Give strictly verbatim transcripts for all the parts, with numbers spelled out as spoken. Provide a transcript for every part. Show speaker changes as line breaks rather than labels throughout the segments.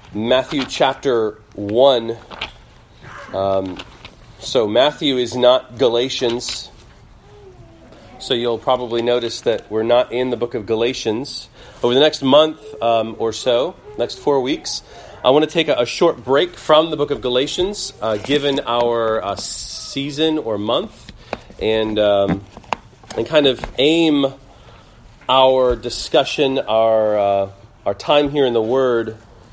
Matthew chapter one. Um, so Matthew is not Galatians. So you'll probably notice that we're not in the book of Galatians. Over the next month um, or so, next four weeks, I want to take a, a short break from the book of Galatians, uh, given our uh, season or month, and um, and kind of aim our discussion, our uh, our time here in the Word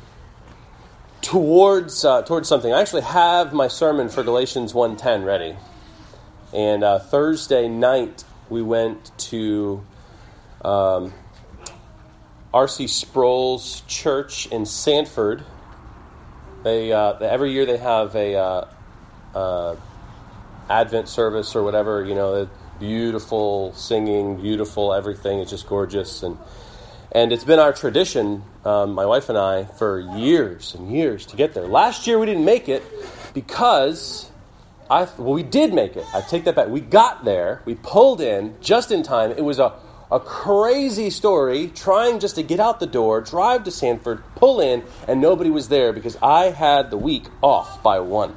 towards uh, towards something. I actually have my sermon for Galatians one ten ready, and uh, Thursday night we went to um, R C Sproul's church in Sanford. They uh, every year they have a uh, uh, Advent service or whatever. You know, beautiful singing, beautiful everything. It's just gorgeous, and and it's been our tradition, um, my wife and I, for years and years to get there. Last year we didn't make it because I well we did make it. I take that back. We got there. We pulled in just in time. It was a A crazy story, trying just to get out the door, drive to Sanford, pull in, and nobody was there because I had the week off by one.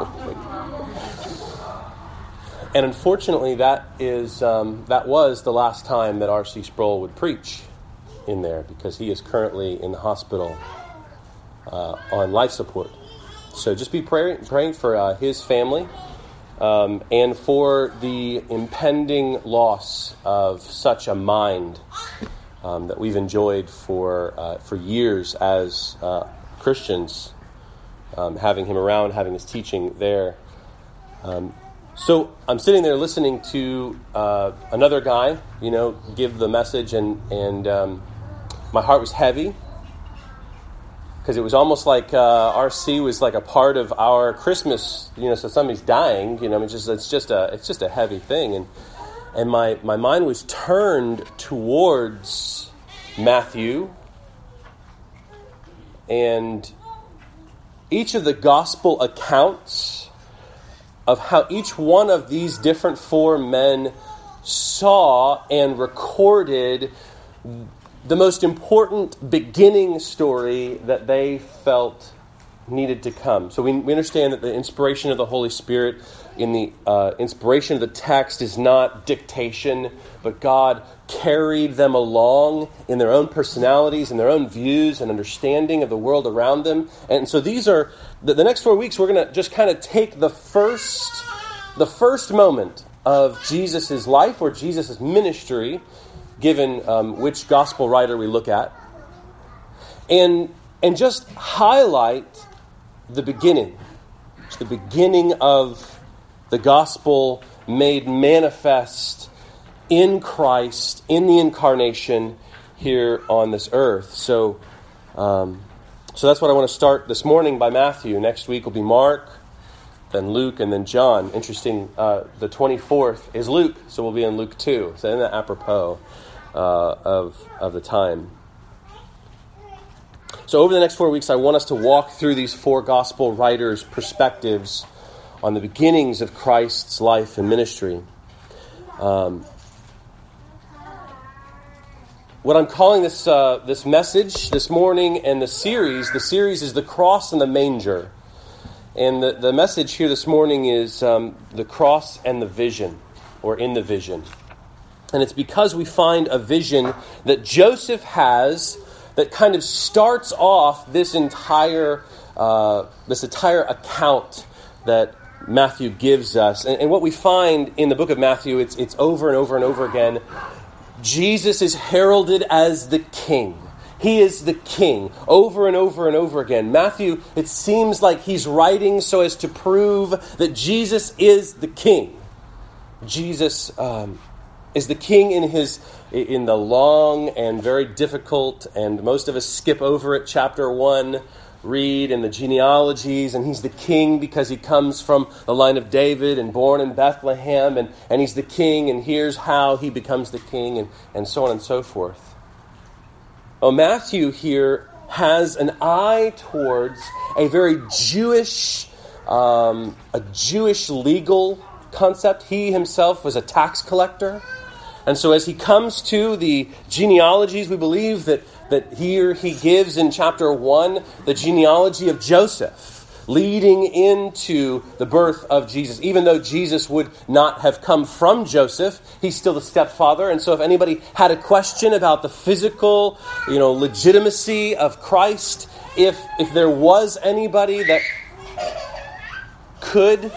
And unfortunately, that is um, that was the last time that R C Sproul would preach in there because he is currently in the hospital uh, on life support. So just be praying, praying for uh, his family. Um, and for the impending loss of such a mind um, that we've enjoyed for uh, for years as uh, Christians, um, having him around, having his teaching there. Um, so I'm sitting there listening to uh, another guy, you know, give the message, and and um, my heart was heavy. Because it was almost like uh, R C was like a part of our Christmas, you know. So somebody's dying, you know. It's just it's just a it's just a heavy thing, and and my, my mind was turned towards Matthew, and each of the gospel accounts of how each one of these different four men saw and recorded the most important beginning story that they felt needed to come. So we, we understand that the inspiration of the Holy Spirit in the uh, inspiration of the text is not dictation, but God carried them along in their own personalities and their own views and understanding of the world around them. And so these are, the, the next four weeks, we're going to just kind of take the first, the first moment of Jesus' life or Jesus' ministry, given um, which gospel writer we look at, and and just highlight the beginning, the beginning of the gospel made manifest in Christ, in the incarnation here on this earth. So, um, so that's what I want to start this morning by Matthew. Next week will be Mark, then Luke, and then John. Interesting, uh, the twenty-fourth is Luke, so we'll be in Luke two. So isn't that apropos uh, of, of the time? So over the next four weeks, I want us to walk through these four gospel writers' perspectives on the beginnings of Christ's life and ministry. Um, what I'm calling this uh, this message this morning and the series, the series is The Cross and the Manger. And the, the message here this morning is um, the cross and the vision, or in the vision. And it's because we find a vision that Joseph has that kind of starts off this entire uh, this entire account that Matthew gives us. And, and what we find in the book of Matthew, it's it's over and over and over again. Jesus is heralded as the king. He is the king over and over and over again. Matthew, it seems like he's writing so as to prove that Jesus is the king. Jesus um, is the king in his in the long and very difficult, and most of us skip over it, chapter one, read in the genealogies, and he's the king because he comes from the line of David and born in Bethlehem, and, and he's the king, and here's how he becomes the king, and, and so on and so forth. Well, Matthew here has an eye towards a very Jewish, um, a Jewish legal concept. He himself was a tax collector. And so as he comes to the genealogies, we believe that that here he gives in chapter one the genealogy of Joseph, leading into the birth of Jesus. Even though Jesus would not have come from Joseph, he's still the stepfather. And so if anybody had a question about the physical, you know, legitimacy of Christ, if if there was anybody that could,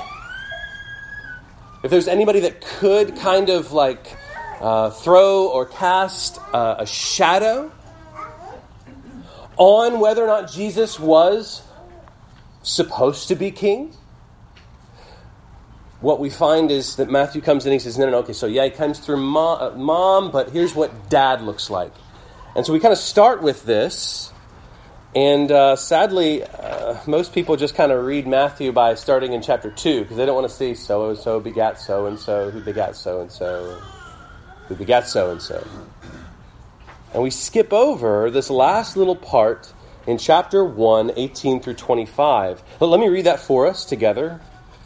if there's anybody that could kind of like uh, throw or cast uh, a shadow on whether or not Jesus was supposed to be king, what we find is that Matthew comes in and he says, no, no, no, okay, so yeah, he comes through mom, uh, mom, but here's what dad looks like. And so we kind of start with this, and uh, sadly, uh, most people just kind of read Matthew by starting in chapter two, because they don't want to see so-and-so begat so-and-so, who begat so-and-so, who begat so-and-so. And we skip over this last little part in chapter one, eighteen through twenty-five. But let me read that for us together.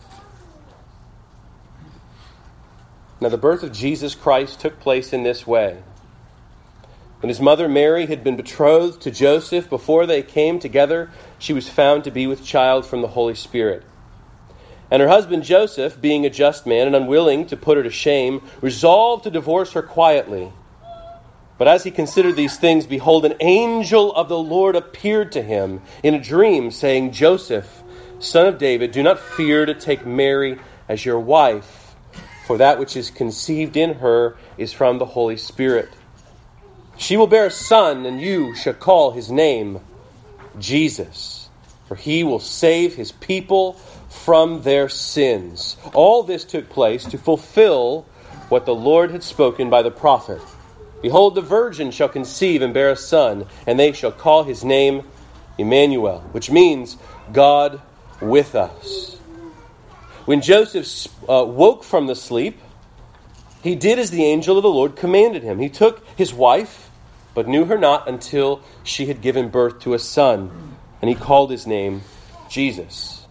Now, the birth of Jesus Christ took place in this way. When his mother Mary had been betrothed to Joseph, before they came together, she was found to be with child from the Holy Spirit. And her husband Joseph, being a just man and unwilling to put her to shame, resolved to divorce her quietly. But as he considered these things, behold, an angel of the Lord appeared to him in a dream, saying, Joseph, son of David, do not fear to take Mary as your wife, for that which is conceived in her is from the Holy Spirit. She will bear a son, and you shall call his name Jesus, for he will save his people from their sins. All this took place to fulfill what the Lord had spoken by the prophet. Behold, the virgin shall conceive and bear a son, and they shall call his name Emmanuel, which means God with us. When Joseph uh, woke from the sleep, he did as the angel of the Lord commanded him. He took his wife, but knew her not until she had given birth to a son, and he called his name Jesus.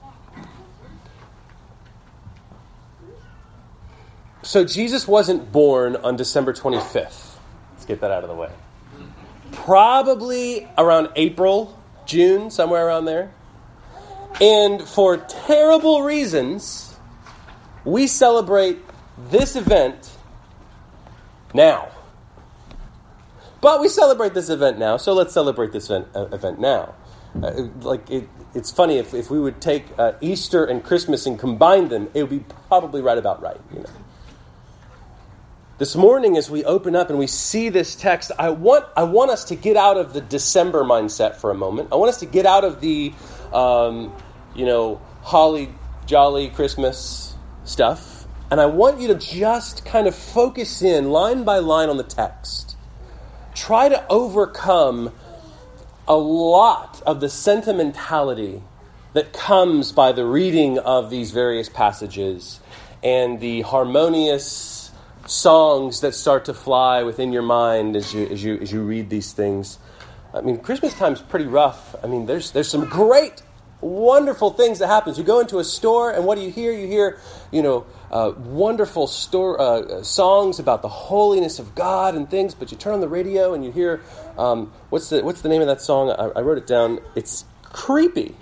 So Jesus wasn't born on December twenty-fifth. Let's get that out of the way. Probably around April, June, somewhere around there. And for terrible reasons, we celebrate this event now. But we celebrate this event now, so let's celebrate this event, uh, event now. Uh, like it, it's funny, if, if we would take uh, Easter and Christmas and combine them, it would be probably right about right, you know. This morning, as we open up and we see this text, I want I want us to get out of the December mindset for a moment. I want us to get out of the, um, you know, holly jolly Christmas stuff, and I want you to just kind of focus in line by line on the text. Try to overcome a lot of the sentimentality that comes by the reading of these various passages and the harmonious songs that start to fly within your mind as you as you as you read these things. I mean, Christmas time's pretty rough. I mean, there's there's some great, wonderful things that happen. You go into a store, and what do you hear? You hear, you know, uh, wonderful store uh, songs about the holiness of God and things. But you turn on the radio and you hear, um, what's the what's the name of that song? I, I wrote it down. It's creepy.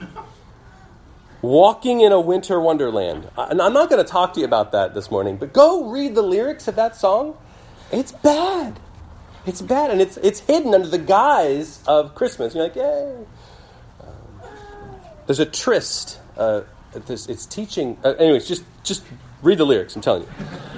Walking in a Winter Wonderland. And I'm not going to talk to you about that this morning, but go read the lyrics of that song. It's bad. It's bad, and it's it's hidden under the guise of Christmas. You're like, yay. Um, there's a tryst. Uh, this, it's teaching. Uh, anyways, just just read the lyrics. I'm telling you.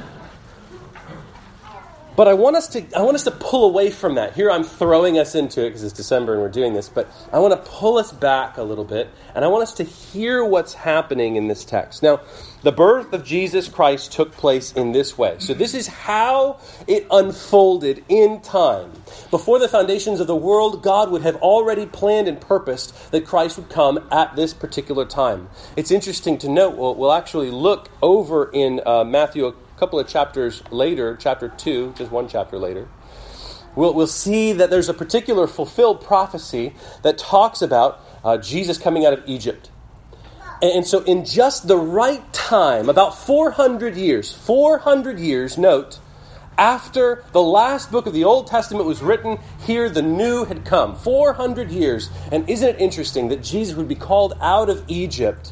But I want us to I want us to pull away from that. Here I'm throwing us into it because it's December and we're doing this, but I want to pull us back a little bit, and I want us to hear what's happening in this text. Now, the birth of Jesus Christ took place in this way. So this is how it unfolded in time. Before the foundations of the world, God would have already planned and purposed that Christ would come at this particular time. It's interesting to note, we'll, we'll actually look over in uh, Matthew a couple of chapters later, chapter two, just one chapter later, we'll, we'll see that there's a particular fulfilled prophecy that talks about uh, Jesus coming out of Egypt. And, and so in just the right time, about four hundred years, four hundred years, note, After the last book of the Old Testament was written, here the new had come. four hundred years. And isn't it interesting that Jesus would be called out of Egypt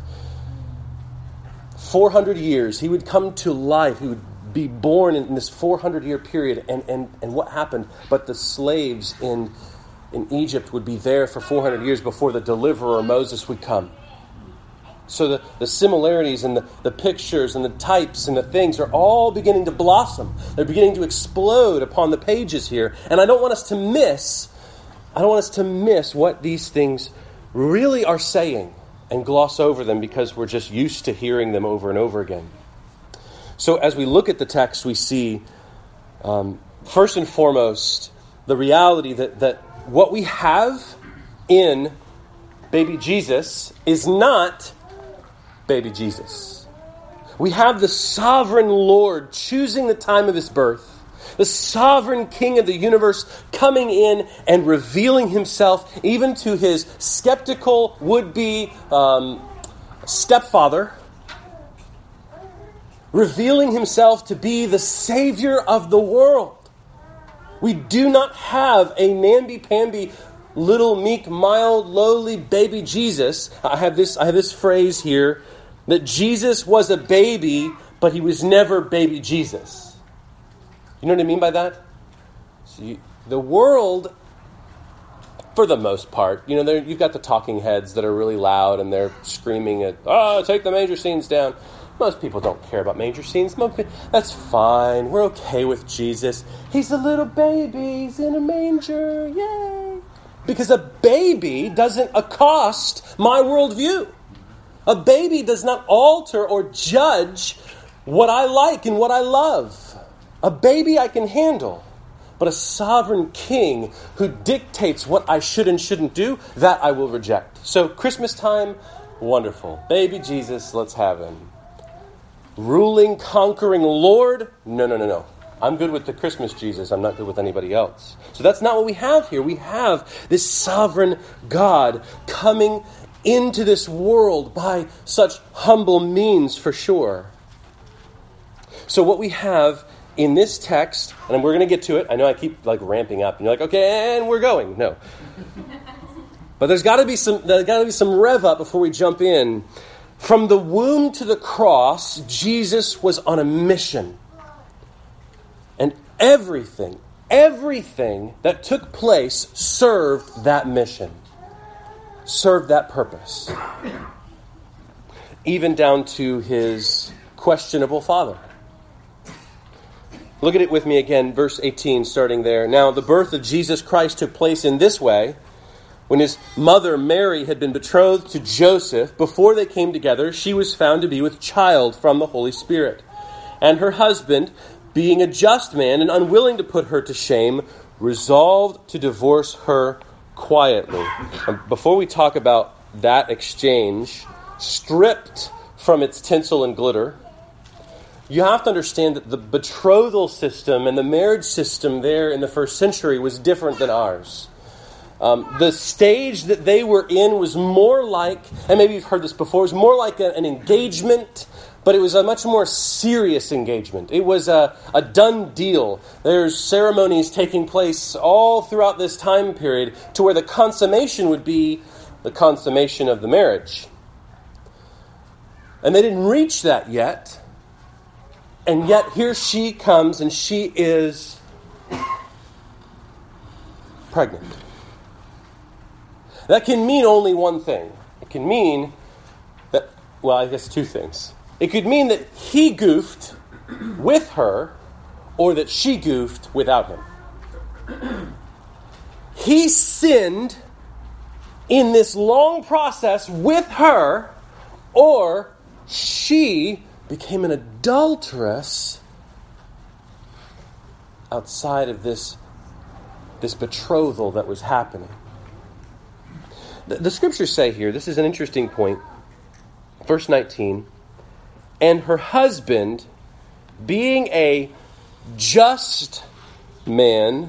four hundred years? He would come to life. He would be born in this four hundred year period. And, and, and what happened? But the slaves in, in Egypt would be there for four hundred years before the deliverer Moses would come. So the, the similarities and the, the pictures and the types and the things are all beginning to blossom. They're beginning to explode upon the pages here. And I don't want us to miss, I don't want us to miss what these things really are saying and gloss over them because we're just used to hearing them over and over again. So as we look at the text, we see, um, first and foremost, the reality that, that what we have in baby Jesus is not baby Jesus. We have the sovereign Lord choosing the time of his birth, the sovereign King of the universe coming in and revealing himself even to his skeptical would-be um, stepfather, revealing himself to be the Savior of the world. We do not have a namby-pamby, little, meek, mild, lowly baby Jesus. I have this, I have this phrase here, that Jesus was a baby, but he was never baby Jesus. You know what I mean by that? So you, the world, for the most part, you know, you've got the talking heads that are really loud and they're screaming at, oh, take the manger scenes down. Most people don't care about manger scenes. That's fine. We're okay with Jesus. He's a little baby. He's in a manger. Yay. Because a baby doesn't accost my worldview. A baby does not alter or judge what I like and what I love. A baby I can handle. But a sovereign king who dictates what I should and shouldn't do, that I will reject. So Christmas time, wonderful. Baby Jesus, let's have him. Ruling, conquering Lord, no, no, no, no. I'm good with the Christmas Jesus. I'm not good with anybody else. So that's not what we have here. We have this sovereign God coming into this world by such humble means, for sure. So what we have in this text, and we're going to get to it. I know I keep like ramping up, and you're like, okay, and we're going. No, but there's got to be some. There's got to be some rev up before we jump in. From the womb to the cross, Jesus was on a mission, and everything, everything that took place served that mission. Served that purpose. Even down to his questionable father. Look at it with me again, verse eighteen, starting there. Now, the birth of Jesus Christ took place in this way. When his mother Mary had been betrothed to Joseph, before they came together, she was found to be with child from the Holy Spirit. And her husband, being a just man and unwilling to put her to shame, resolved to divorce her quietly. And before we talk about that exchange, stripped from its tinsel and glitter, you have to understand that the betrothal system and the marriage system there in the first century was different than ours. Um, the stage that they were in was more like, and maybe you've heard this before, it was more like a, an engagement, but it was a much more serious engagement. It was a, a done deal. There's ceremonies taking place all throughout this time period to where the consummation would be the consummation of the marriage. And they didn't reach that yet. And yet here she comes and she is pregnant. That can mean only one thing. It can mean that, well, I guess two things. It could mean that he goofed with her or that she goofed without him. He sinned in this long process with her, or she became an adulteress outside of this, this betrothal that was happening. The, the scriptures say here, this is an interesting point, verse nineteen, and her husband, being a just man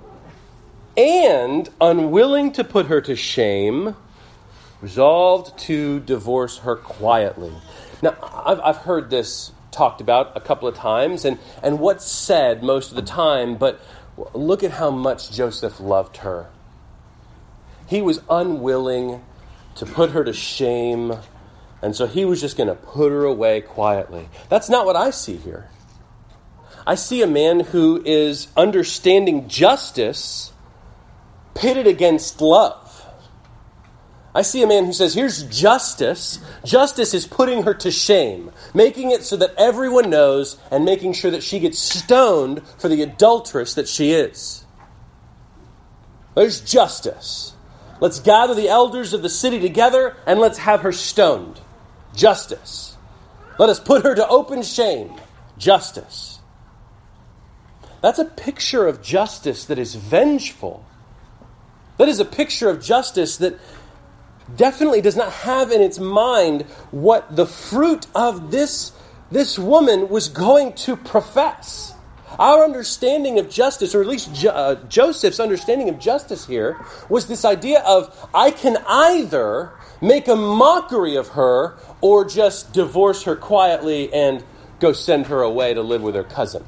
and unwilling to put her to shame, resolved to divorce her quietly. Now, I've, I've heard this talked about a couple of times and, and what's said most of the time, but look at how much Joseph loved her. He was unwilling to put her to shame, and so he was just going to put her away quietly. That's not what I see here. I see a man who is understanding justice pitted against love. I see a man who says, here's justice. Justice is putting her to shame, making it so that everyone knows and making sure that she gets stoned for the adulteress that she is. There's justice. Let's gather the elders of the city together and let's have her stoned. Justice. Let us put her to open shame. Justice. That's a picture of justice that is vengeful. That is a picture of justice that definitely does not have in its mind what the fruit of this, this woman was going to profess. Our understanding of justice, or at least jo- uh, Joseph's understanding of justice here, was this idea of, I can either make a mockery of her or just divorce her quietly and go send her away to live with her cousin.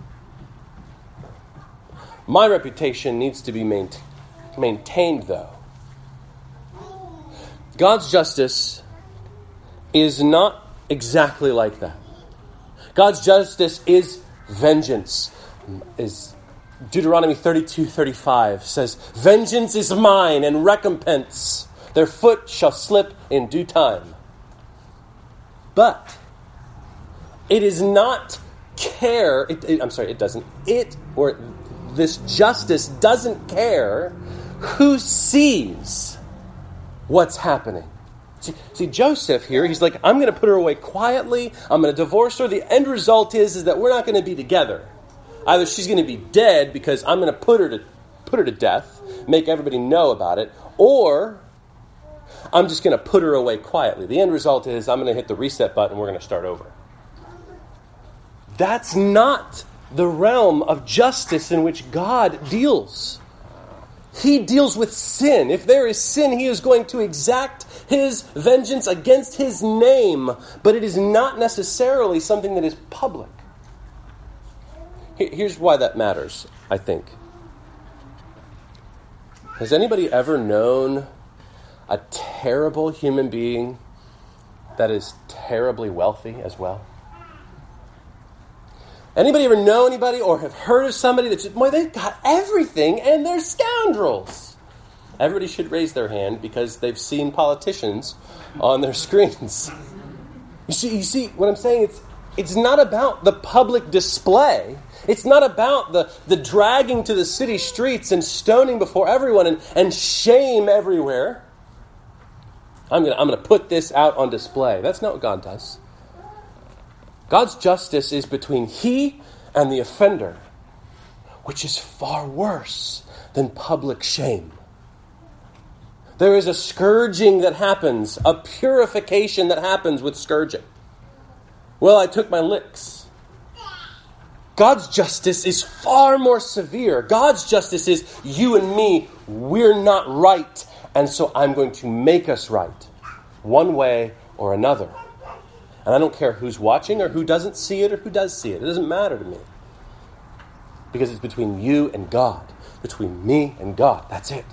My reputation needs to be main- maintained, though. God's justice is not exactly like that. God's justice is vengeance. Is Deuteronomy thirty-two thirty-five says, vengeance is mine and recompense. Their foot shall slip in due time. But it is not care. It, it, I'm sorry, it doesn't. It, or this justice doesn't care who sees what's happening. See, see, Joseph here, he's like, I'm going to put her away quietly. I'm going to divorce her. The end result is, is that we're not going to be together. Either she's going to be dead because I'm going to put her to put her to death, make everybody know about it, or I'm just going to put her away quietly. The end result is I'm going to hit the reset button and we're going to start over. That's not the realm of justice in which God deals. He deals with sin. If there is sin, he is going to exact his vengeance against his name. But it is not necessarily something that is public. Here's why that matters, I think. Has anybody ever known a terrible human being that is terribly wealthy as well? Anybody ever know anybody or have heard of somebody that's just, boy, they've got everything and they're scoundrels? Everybody should raise their hand because they've seen politicians on their screens. You see, you see what I'm saying? It's it's not about the public display. It's not about the, the dragging to the city streets and stoning before everyone and, and shame everywhere. I'm gonna I'm gonna put this out on display. That's not what God does. God's justice is between he and the offender, which is far worse than public shame. There is a scourging that happens, a purification that happens with scourging. Well, I took my licks. God's justice is far more severe. God's justice is you and me, we're not right, and so I'm going to make us right, one way or another. And I don't care who's watching or who doesn't see it or who does see it. It doesn't matter to me. Because it's between you and God. Between me and God. That's it.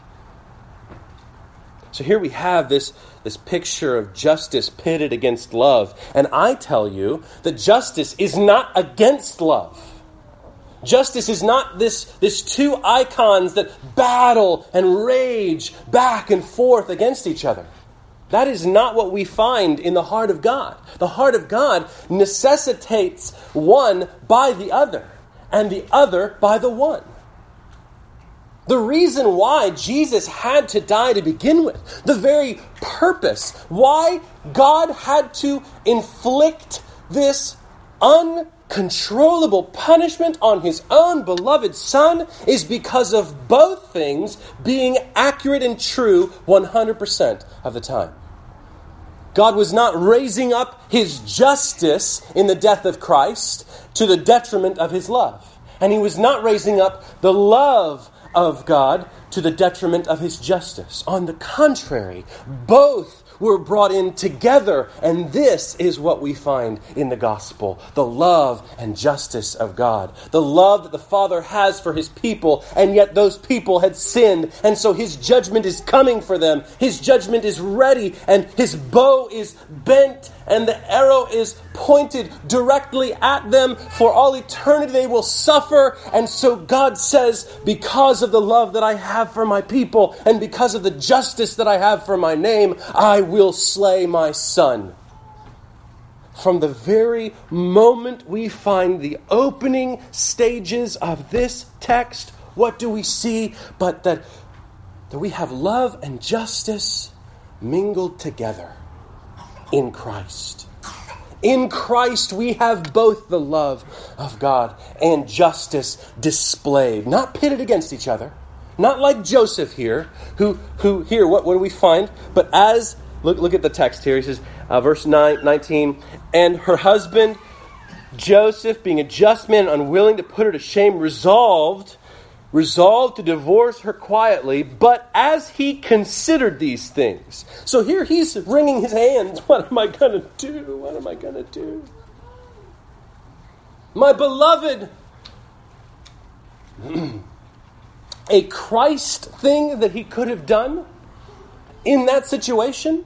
So here we have this, this picture of justice pitted against love. And I tell you that justice is not against love. Justice is not this, this two icons that battle and rage back and forth against each other. That is not what we find in the heart of God. The heart of God necessitates one by the other, and the other by the one. The reason why Jesus had to die to begin with, the very purpose, why God had to inflict this uncontrollable punishment on his own beloved Son, is because of both things being accurate and true one hundred percent of the time. God was not raising up his justice in the death of Christ to the detriment of his love. And he was not raising up the love of God to the detriment of his justice. On the contrary, both were brought in together. And this is what we find in the gospel. The love and justice of God. The love that the Father has for his people, and yet those people had sinned. And so his judgment is coming for them. His judgment is ready, and his bow is bent, and the arrow is pointed directly at them. For all eternity they will suffer. And so God says, because of the love that I have for my people, and because of the justice that I have for my name, I will slay my son. From the very moment we find the opening stages of this text, what do we see but that, that we have love and justice mingled together in Christ. In Christ we have both the love of God and justice displayed, not pitted against each other. Not like Joseph here, who, who here, what, what do we find? But as, look, look at the text here. He says, uh, verse nine, nineteen, and her husband, Joseph, being a just man, unwilling to put her to shame, resolved, resolved to divorce her quietly, but as he considered these things. So here he's wringing his hands. What am I going to do? What am I going to do? My beloved, a Christ thing that he could have done in that situation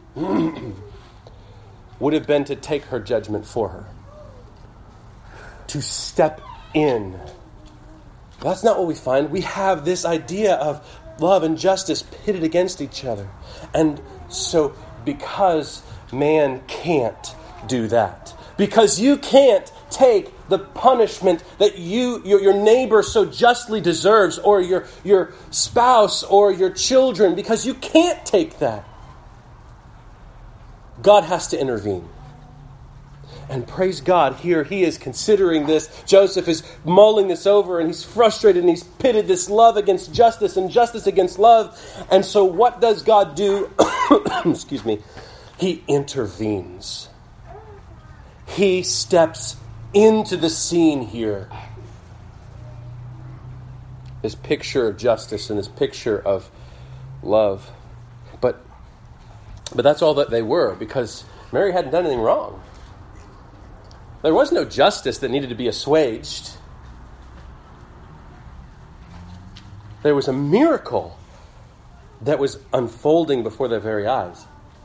would have been to take her judgment for her. To step in. That's not what we find. We have this idea of love and justice pitted against each other. And so because man can't do that, because you can't take the punishment that you your, your neighbor so justly deserves, or your, your spouse or your children, because you can't take that, God has to intervene. And praise God, here he is considering this. Joseph is mulling this over, and he's frustrated, and he's pitted this love against justice and justice against love. And so what does God do? Excuse me. He intervenes. He steps into the scene here. This picture of justice and this picture of love. But, but that's all that they were, because Mary hadn't done anything wrong. There was no justice that needed to be assuaged. There was a miracle that was unfolding before their very eyes.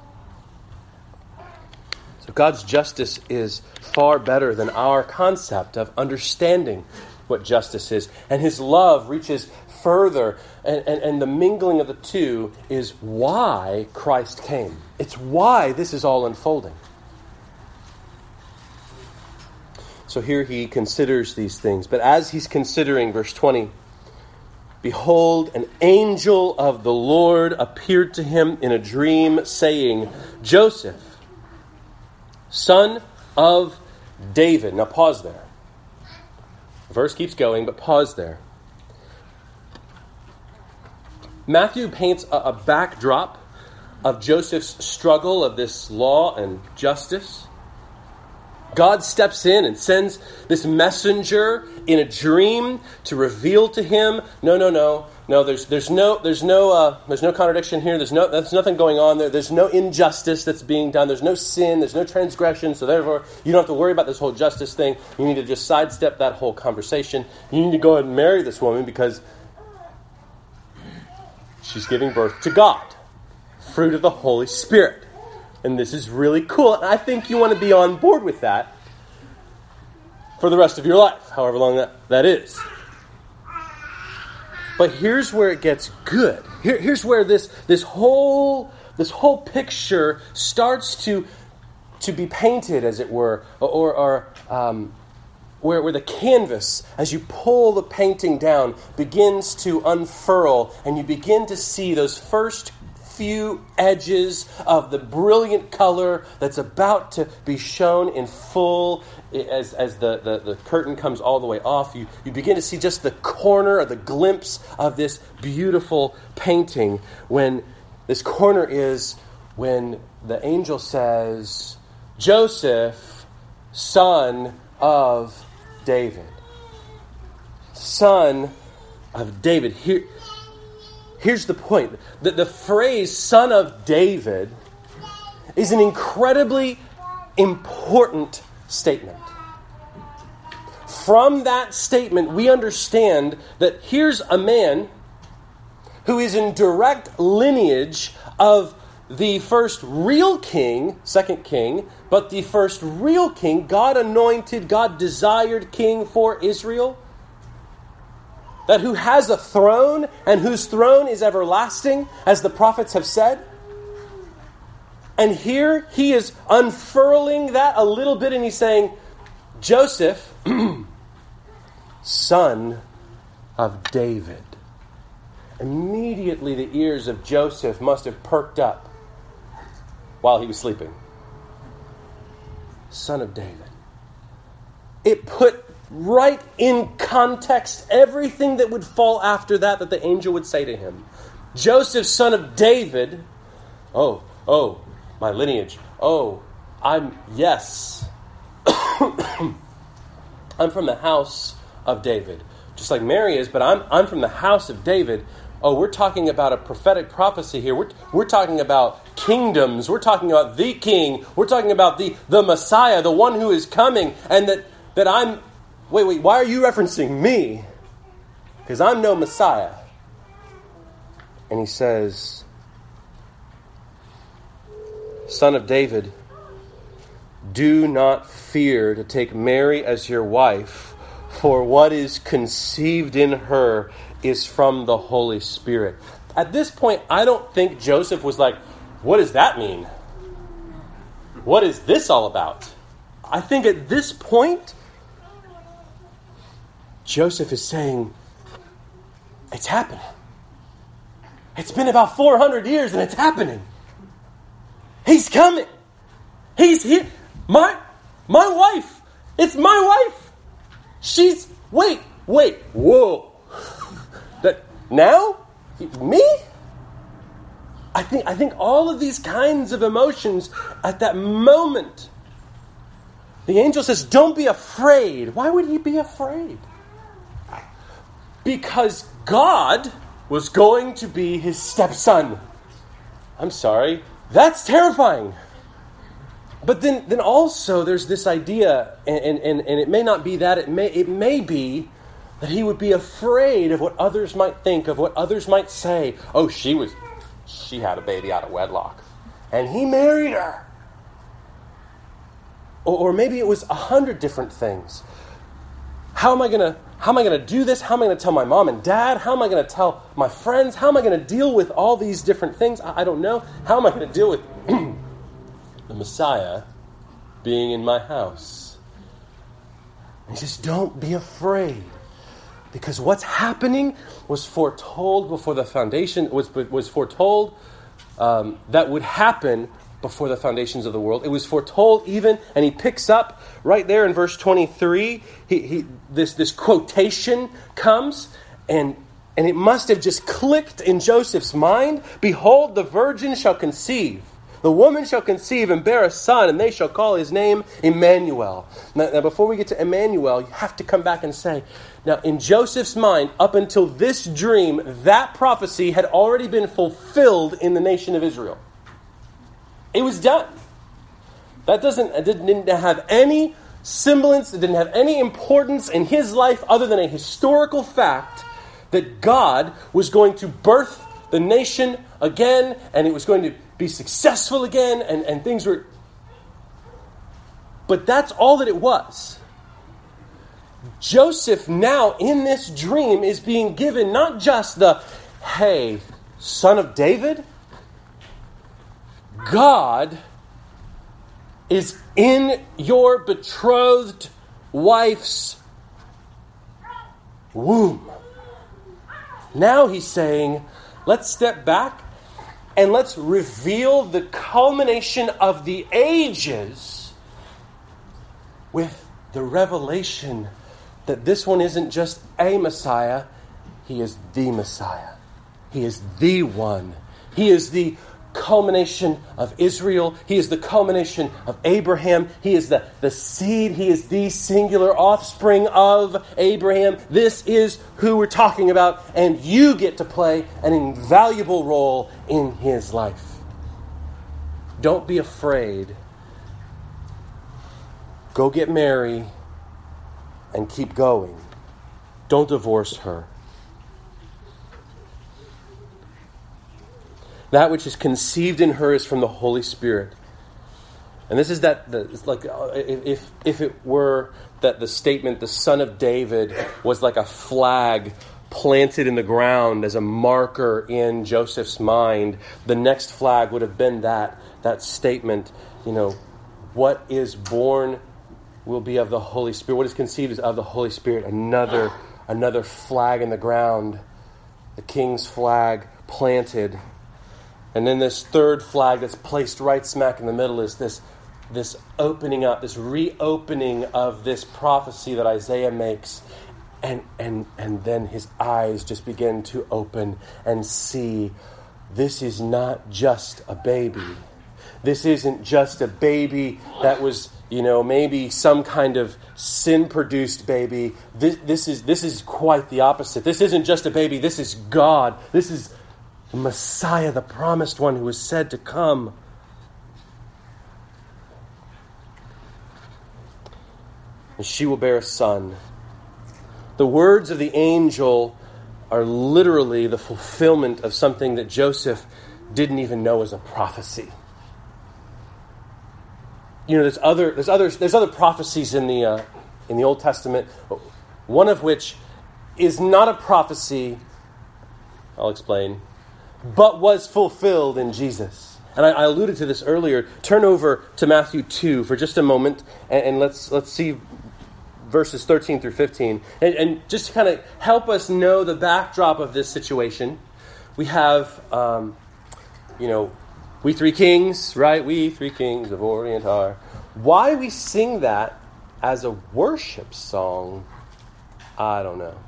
So God's justice is far better than our concept of understanding what justice is. And his love reaches further. And, and, and the mingling of the two is why Christ came. It's why this is all unfolding. So here he considers these things. But as he's considering, verse twenty, behold, an angel of the Lord appeared to him in a dream, saying, Joseph, son of David. Now pause there. The verse keeps going, but pause there. Matthew paints a, a backdrop of Joseph's struggle of this law and justice. God steps in and sends this messenger in a dream to reveal to him, no, no, no, no, there's there's no there's no uh, there's no contradiction here. There's no there's nothing going on there. There's no injustice that's being done. There's no sin. There's no transgression. So therefore, you don't have to worry about this whole justice thing. You need to just sidestep that whole conversation. You need to go ahead and marry this woman because she's giving birth to God, fruit of the Holy Spirit. And this is really cool. And I think you want to be on board with that for the rest of your life, however long that, that is. But here's where it gets good. Here, here's where this, this whole this whole picture starts to, to be painted, as it were, or, or um, where, where the canvas, as you pull the painting down, begins to unfurl, and you begin to see those first few edges of the brilliant color that's about to be shown in full as, as the, the, the curtain comes all the way off. You, you begin to see just the corner or the glimpse of this beautiful painting, when this corner is when the angel says, Joseph, son of David. Son of David. Here, Here's the point. The, the phrase son of David is an incredibly important statement. From that statement, we understand that here's a man who is in direct lineage of the first real king, second king, but the first real king, God anointed, God desired king for Israel, that who has a throne and whose throne is everlasting, as the prophets have said. And here he is unfurling that a little bit and he's saying, Joseph, son of David. Immediately the ears of Joseph must have perked up while he was sleeping. Son of David. It put right in context everything that would fall after that that the angel would say to him. Joseph, son of David. Oh, oh, my lineage. Oh, I'm, yes. I'm from the house of David. Just like Mary is, but I'm I'm from the house of David. Oh, we're talking about a prophetic prophecy here. We're, we're talking about kingdoms. We're talking about the king. We're talking about the, the Messiah, the one who is coming. And that, that I'm... Wait, wait, why are you referencing me? Because I'm no Messiah. And he says, Son of David, do not fear to take Mary as your wife, for what is conceived in her is from the Holy Spirit. At this point, I don't think Joseph was like, what does that mean? What is this all about? I think at this point, Joseph is saying, it's happening. It's been about four hundred years and it's happening. He's coming. He's here. My, my wife. It's my wife. She's, wait, wait, whoa. That now? Me? I think I think all of these kinds of emotions at that moment. The angel says, don't be afraid. Why would he be afraid? Because God was going to be his stepson. I'm sorry. That's terrifying. But then, then also there's this idea, and, and, and it may not be that, it may it may be that he would be afraid of what others might think, of what others might say. Oh, she was, she had a baby out of wedlock, and he married her. Or, or maybe it was a hundred different things. How am I gonna, how am I gonna do this? How am I gonna tell my mom and dad? How am I gonna tell my friends? How am I gonna deal with all these different things? I, I don't know. How am I gonna deal with the Messiah being in my house? And he says, don't be afraid. Because what's happening was foretold before the foundation, was, was foretold um, that would happen before the foundations of the world. It was foretold even, and he picks up right there in verse twenty-three, he, he, this, this quotation comes, and, and it must have just clicked in Joseph's mind. Behold, the virgin shall conceive. The woman shall conceive and bear a son, and they shall call his name Emmanuel. Now, now, before we get to Emmanuel, you have to come back and say, now, in Joseph's mind, up until this dream, that prophecy had already been fulfilled in the nation of Israel. It was done. That doesn't, it didn't have any semblance, it didn't have any importance in his life other than a historical fact that God was going to birth the nation again, and it was going to be successful again, and, and things were... But that's all that it was. Joseph now, in this dream, is being given not just the, hey, son of David, God is in your betrothed wife's womb. Now he's saying, let's step back and let's reveal the culmination of the ages with the revelation that this one isn't just a Messiah, he is the Messiah. He is the one. He is the culmination of Israel. He is the culmination of Abraham. He is the, the seed. He is the singular offspring of Abraham. This is who we're talking about, and you get to play an invaluable role in his life. Don't be afraid. Go get Mary and keep going. Don't divorce her. That which is conceived in her is from the Holy Spirit. And this is that, the, it's like, if if it were that the statement, the Son of David, was like a flag planted in the ground as a marker in Joseph's mind, the next flag would have been that, that statement, you know, what is born will be of the Holy Spirit. What is conceived is of the Holy Spirit. Another, another flag in the ground, the king's flag planted. And then this third flag that's placed right smack in the middle is this, this opening up, this reopening of this prophecy that Isaiah makes. And, and, and then his eyes just begin to open and see, this is not just a baby. This isn't just a baby that was, you know, maybe some kind of sin-produced baby. This, this is, this is quite the opposite. This isn't just a baby. This is God. This is the Messiah, the promised one who was said to come. And she will bear a son. The words of the angel are literally the fulfillment of something that Joseph didn't even know as a prophecy. You know, there's other there's other there's other prophecies in the uh, in the Old Testament. One of which is not a prophecy. I'll explain. But was fulfilled in Jesus. And I, I alluded to this earlier. Turn over to Matthew two for just a moment, and, and let's let's see verses thirteen through fifteen, and, and just to kind of help us know the backdrop of this situation. We have, um, you know, we three kings, right? We three kings of Orient are. Why we sing that as a worship song, I don't know.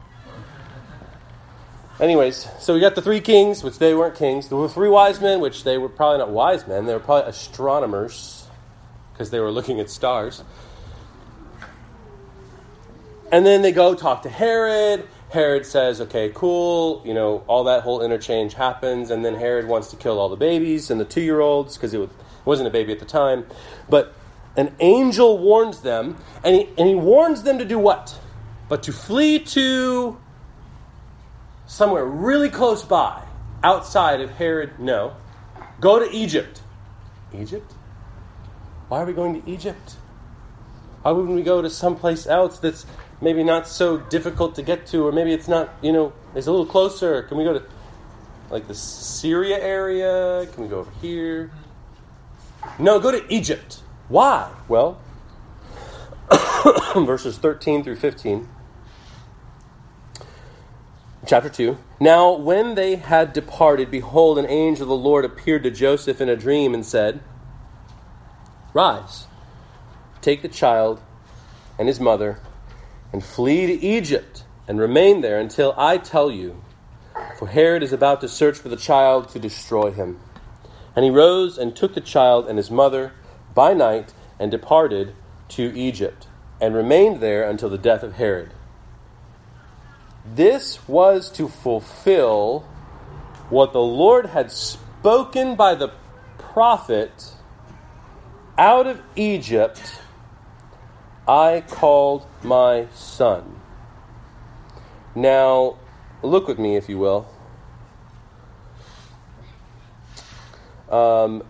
Anyways, so we got the three kings, which they weren't kings. There were three wise men, which they were probably not wise men. They were probably astronomers, because they were looking at stars. And then they go talk to Herod. Herod says, okay, cool. You know, all that whole interchange happens. And then Herod wants to kill all the babies and the two-year-olds, because it wasn't a baby at the time. But an angel warns them, and he, and he warns them to do what? But to flee to somewhere really close by, outside of Herod. No. Go to Egypt. Egypt? Why are we going to Egypt? Why wouldn't we go to someplace else that's maybe not so difficult to get to, or maybe it's not, you know, it's a little closer? Can we go to, like, the Syria area? Can we go over here? No, go to Egypt. Why? Well, verses thirteen through fifteen. Chapter two. Now, when they had departed, behold, an angel of the Lord appeared to Joseph in a dream and said, Rise, take the child and his mother, and flee to Egypt, and remain there until I tell you. For Herod is about to search for the child to destroy him. And he rose and took the child and his mother by night, and departed to Egypt, and remained there until the death of Herod. This was to fulfill what the Lord had spoken by the prophet, out of Egypt I called my son. Now, look with me, if you will. Um,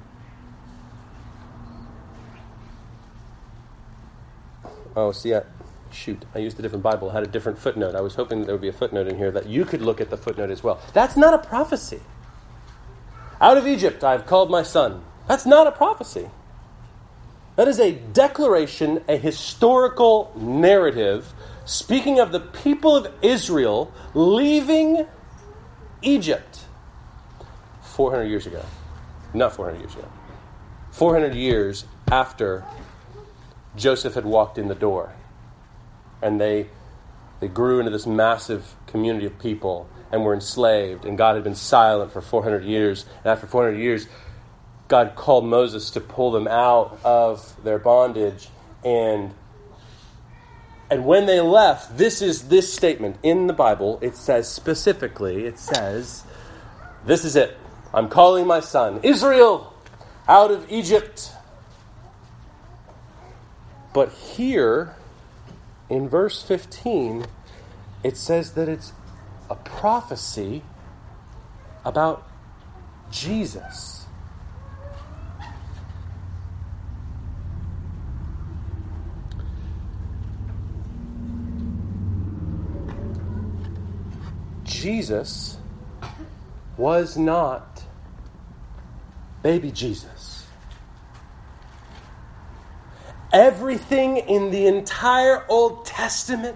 oh, see, I, shoot, I used a different Bible. I had a different footnote. I was hoping that there would be a footnote in here that you could look at the footnote as well. That's not a prophecy. Out of Egypt I have called my son. That's not a prophecy. That is a declaration, a historical narrative, speaking of the people of Israel leaving Egypt four hundred years ago. Not four hundred years ago. four hundred years after Joseph had walked in the door. And they they grew into this massive community of people and were enslaved. And God had been silent for four hundred years. And after four hundred years, God called Moses to pull them out of their bondage. And, and when they left, this is this statement in the Bible. It says specifically, it says, this is it. I'm calling my son. Israel, out of Egypt. But here, in verse fifteen, it says that it's a prophecy about Jesus. Jesus was not baby Jesus. Everything in the entire Old Testament,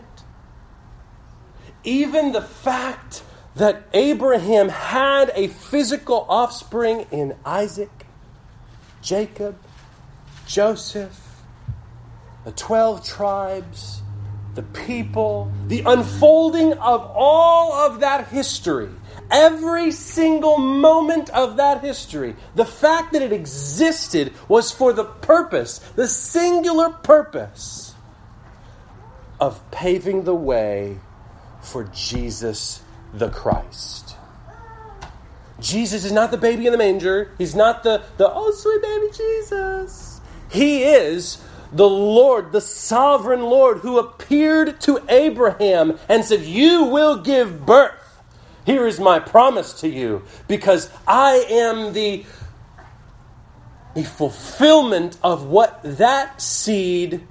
even the fact that Abraham had a physical offspring in Isaac, Jacob, Joseph, the twelve tribes, the people, the unfolding of all of that history, every single moment of that history, the fact that it existed was for the purpose, the singular purpose of paving the way for Jesus the Christ. Jesus is not the baby in the manger. He's not the, the oh, sweet baby Jesus. He is the Lord, the sovereign Lord, who appeared to Abraham and said, you will give birth. Here is my promise to you, because I am the, the fulfillment of what that seed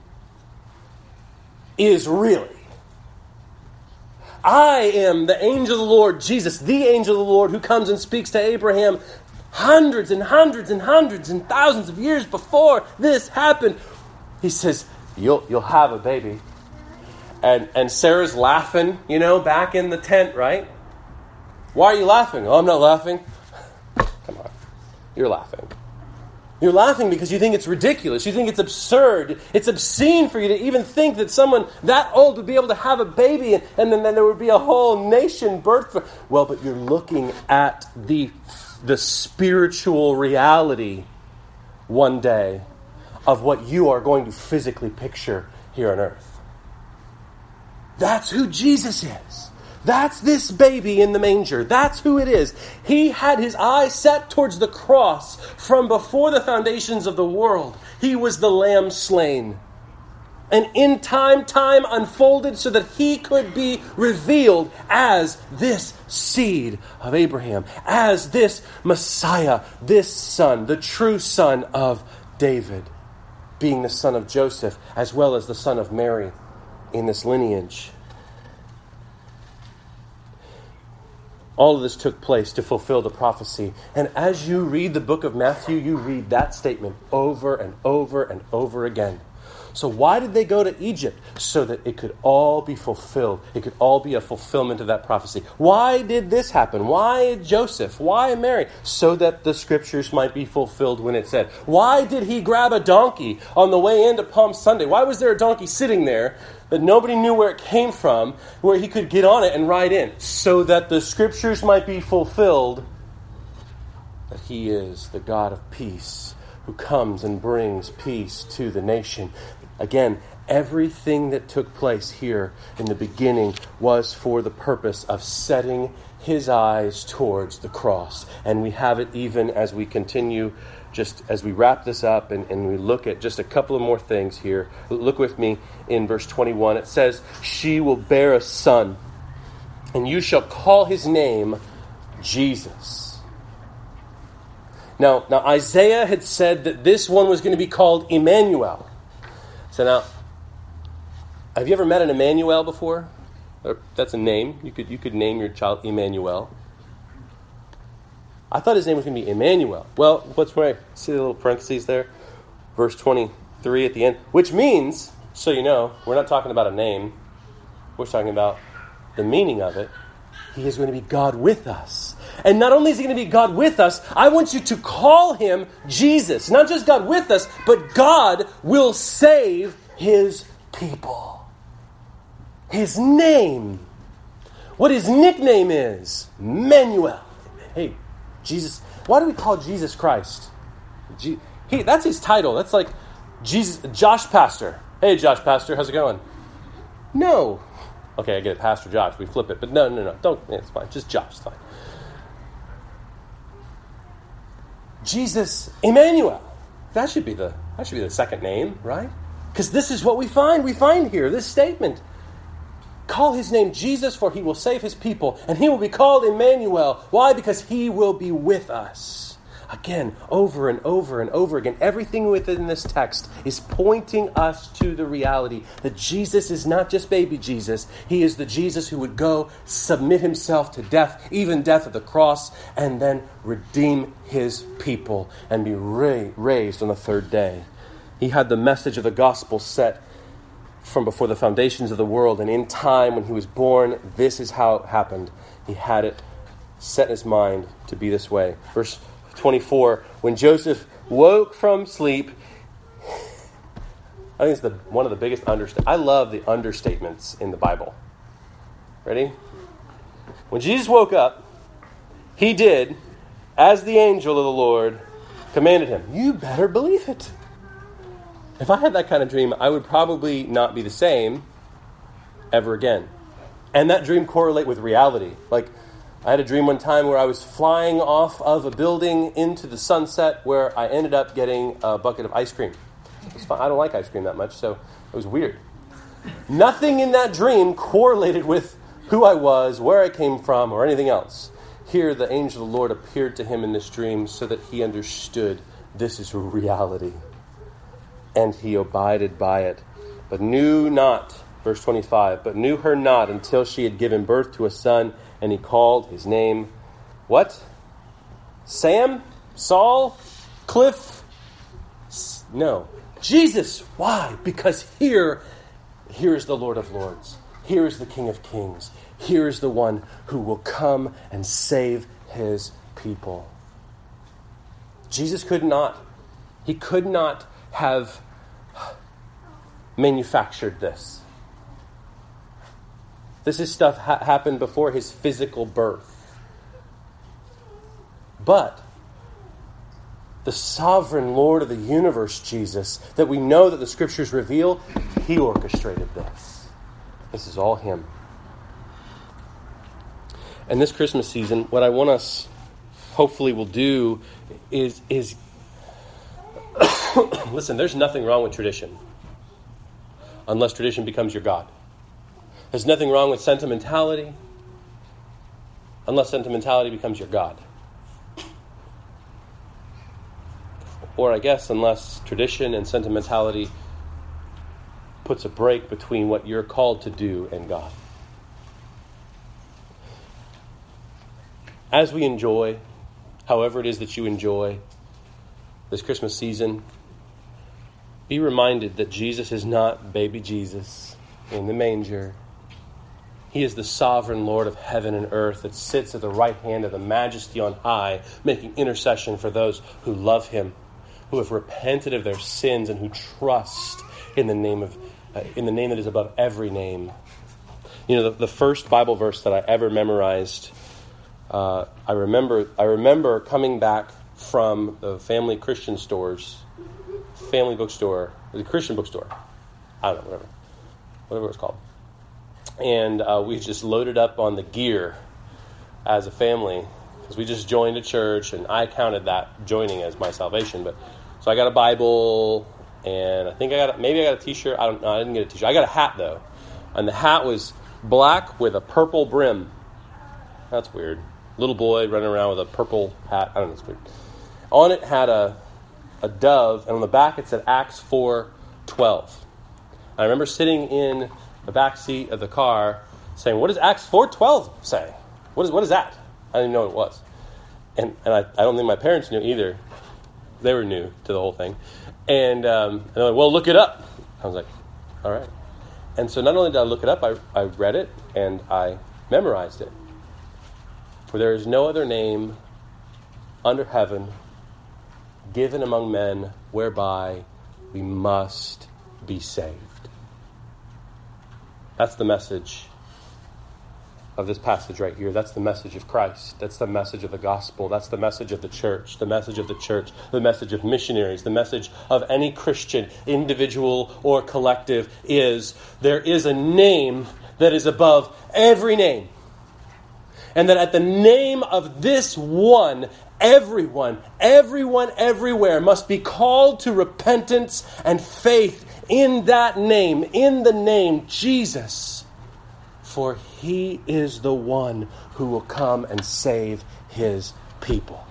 is really. I am the angel of the Lord, Jesus, the angel of the Lord, who comes and speaks to Abraham hundreds and hundreds and hundreds and thousands of years before this happened. He says, you'll you'll have a baby. And and Sarah's laughing, you know, back in the tent, right? Why are you laughing? Oh, I'm not laughing. Come on. You're laughing. You're laughing because you think it's ridiculous. You think it's absurd. It's obscene for you to even think that someone that old would be able to have a baby and, and then, then there would be a whole nation birthed for. Well, but you're looking at the the spiritual reality one day of what you are going to physically picture here on earth. That's who Jesus is. That's this baby in the manger. That's who it is. He had his eyes set towards the cross from before the foundations of the world. He was the lamb slain. And in time, time unfolded so that he could be revealed as this seed of Abraham, as this Messiah, this son, the true son of David, being the son of Joseph, as well as the son of Mary in this lineage. All of this took place to fulfill the prophecy. And as you read the book of Matthew, you read that statement over and over and over again. So why did they go to Egypt? So that it could all be fulfilled. It could all be a fulfillment of that prophecy. Why did this happen? Why Joseph? Why Mary? So that the scriptures might be fulfilled when it said. Why did he grab a donkey on the way into Palm Sunday? Why was there a donkey sitting there that nobody knew where it came from, where he could get on it and ride in? So that the scriptures might be fulfilled, that he is the God of peace, who comes and brings peace to the nation. Again, everything that took place here in the beginning was for the purpose of setting his eyes towards the cross. And we have it even as we continue, just as we wrap this up and, and we look at just a couple of more things here. Look with me in verse twenty-one. It says, she will bear a son, and you shall call his name Jesus. Now, now Isaiah had said that this one was going to be called Emmanuel. So now, have you ever met an Emmanuel before? Or, that's a name. You could you could name your child Emmanuel. I thought his name was going to be Emmanuel. Well, what's right? See the little parentheses there? Verse twenty-three at the end. Which means, so you know, we're not talking about a name. We're talking about the meaning of it. He is going to be God with us. And not only is he going to be God with us, I want you to call him Jesus. Not just God with us, but God will save his people. His name. What his nickname is. Emmanuel. Hey, Jesus. Why do we call Jesus Christ? He, that's his title. That's like Jesus, Josh Pastor. Hey, Josh Pastor, how's it going? No. Okay, I get it, Pastor Josh. We flip it. But no, no, no. Don't. It's fine. Just Josh. It's fine. Jesus Emmanuel. That should be the that should be the second name, right? Because this is what we find. We find here this statement. Call his name Jesus, for he will save his people, and he will be called Emmanuel. Why? Because he will be with us. Again, over and over and over again, everything within this text is pointing us to the reality that Jesus is not just baby Jesus. He is the Jesus who would go submit himself to death, even death of the cross, and then redeem his people and be ra- raised on the third day. He had the message of the gospel set from before the foundations of the world, and in time when he was born, this is how it happened. He had it set in his mind to be this way. Verse twenty-four, when Joseph woke from sleep, I think it's the one of the biggest understatements. I love the understatements in the Bible. Ready? When Jesus woke up, he did as the angel of the Lord commanded him. You better believe it. If I had that kind of dream, I would probably not be the same ever again. And that dream correlate with reality. Like, I had a dream one time where I was flying off of a building into the sunset where I ended up getting a bucket of ice cream. It was fun. I don't like ice cream that much, so it was weird. Nothing in that dream correlated with who I was, where I came from, or anything else. Here, the angel of the Lord appeared to him in this dream so that he understood this is reality. And he abided by it, but knew not, verse twenty-five, but knew her not until she had given birth to a son, and he called his name, what? Sam? Saul? Cliff? No. Jesus. Why? Because here, here is the Lord of Lords. Here is the King of Kings. Here is the one who will come and save his people. Jesus could not. He could not have manufactured this. This is stuff ha- happened before his physical birth. But the sovereign Lord of the universe, Jesus, that we know that the scriptures reveal, he orchestrated this. This is all him. And this Christmas season, what I want us, hopefully will do is, is listen, there's nothing wrong with tradition. Unless tradition becomes your God. There's nothing wrong with sentimentality. Unless sentimentality becomes your God. Or I guess unless tradition and sentimentality puts a break between what you're called to do and God. As we enjoy, however it is that you enjoy this Christmas season, be reminded that Jesus is not baby Jesus in the manger. He is the sovereign Lord of heaven and earth that sits at the right hand of the Majesty on high, making intercession for those who love him, who have repented of their sins and who trust in the name of uh, in the name that is above every name. You know, the, the first Bible verse that I ever memorized, uh, I remember I remember coming back from the family Christian stores, family bookstore, the Christian bookstore, I don't know, whatever, whatever it was called. And uh, we just loaded up on the gear as a family because we just joined a church, and I counted that joining as my salvation. But so I got a Bible, and I think I got a, maybe I got a T-shirt. I don't know. I didn't get a T-shirt. I got a hat though, and the hat was black with a purple brim. That's weird. Little boy running around with a purple hat. I don't know. It's weird. On it had a a dove, and on the back it said Acts four twelve. I remember sitting in the back seat of the car saying, what does Acts four twelve say? What is what is that? I didn't know what it was. And and I, I don't think my parents knew either. They were new to the whole thing. And, um, and they're like, well, look it up. I was like, all right. And so not only did I look it up, I, I read it and I memorized it. For there is no other name under heaven given among men whereby we must be saved. That's the message of this passage right here. That's the message of Christ. That's the message of the gospel. That's the message of the church. The message of the church. The message of missionaries. The message of any Christian, individual or collective, is there is a name that is above every name. And that at the name of this one, everyone, everyone everywhere must be called to repentance and faith in that name, in the name Jesus. For he is the one who will come and save his people.